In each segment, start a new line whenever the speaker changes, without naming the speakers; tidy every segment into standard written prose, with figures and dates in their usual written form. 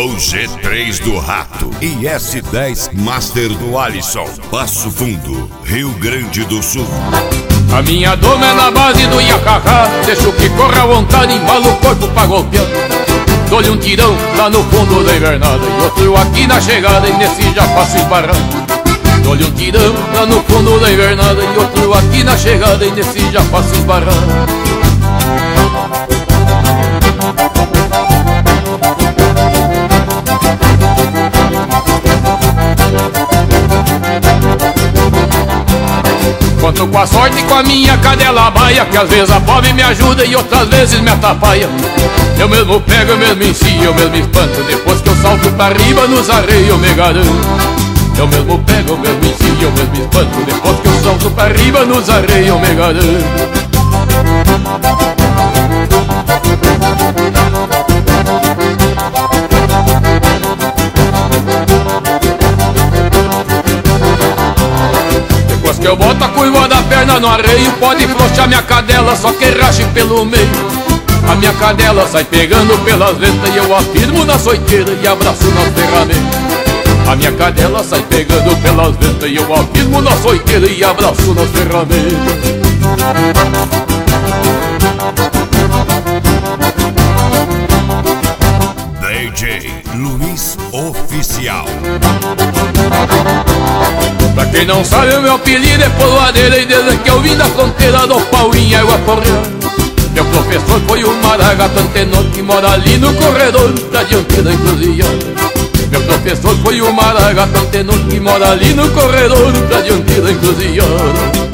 Gol G3 do Rato e S10 Master do Alisson. Passo Fundo, Rio Grande do Sul.
A minha doma é na base do iacacá, deixo que corra à vontade, embalo o corpo pra golpear. Dou-lhe um tirão lá no fundo da invernada e outro aqui na chegada, e nesse já faço esbarrar. Dou-lhe um tirão lá no fundo da invernada e outro aqui na chegada, e nesse já faço esbarrar. Conto com a sorte e com a minha cadela baia, que às vezes a pobre me ajuda e outras vezes me atrapalha. Eu mesmo pego, eu mesmo ensino, eu mesmo espanto, depois que eu salto pra riba nos arreios eu me garanto. Eu mesmo pego, eu mesmo ensino, eu mesmo espanto, depois que eu salto pra riba nos arreios eu me garanto. Depois que eu boto a curva da perna no arreio, pode flochar minha cadela, só que rache pelo meio. A minha cadela sai pegando pelas ventas e eu afirmo na soiteira e abraço nas ferramentas. A minha cadela sai pegando pelas ventas e eu afirmo na soiteira e abraço nas ferramentas.
DJ Luiz Oficial.
Pra quem não sabe, o meu apelido é Poloadeira, e desde que eu vim da fronteira do pau em água correndo. Meu professor foi o Maragato Antenor, que mora ali no corredor da dianteira encruzilhada. Meu professor foi o Maragato Antenor, que mora ali no corredor da dianteira encruzilhada.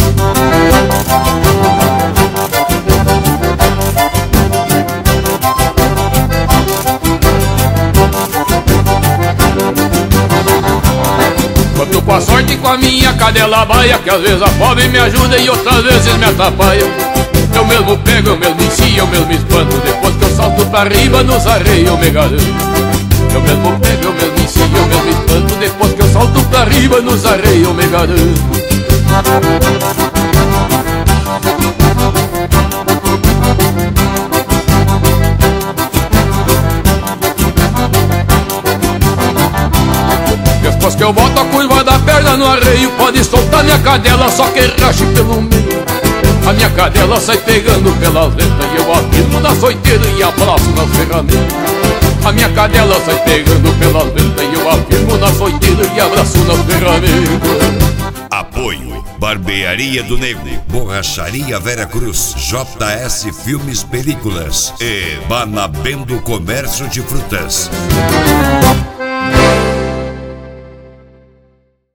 Conto com a sorte e com a minha cadela baia, que às vezes a pobre me ajuda e outras vezes me atrapalha. Eu mesmo pego, eu mesmo ensino, eu mesmo espanto, depois que eu salto pra riba nos arreios eu me garanto. Eu mesmo pego, eu mesmo ensino, eu mesmo espanto, depois que eu salto pra riba nos arreios eu me garanto. Depois que eu boto a curva da perna no arreio, pode soltar minha cadela, só que rache pelo meio. A minha cadela sai pegando pelas ventas e eu afirmo na soiteira e abraço nas ferramentas. A minha cadela sai pegando pelas ventas e eu afirmo na soiteira e abraço nas ferramentas.
Apoio: Barbearia do Negro, Borracharia Vera Cruz, JS Filmes Películas e Banabendo Comércio de Frutas.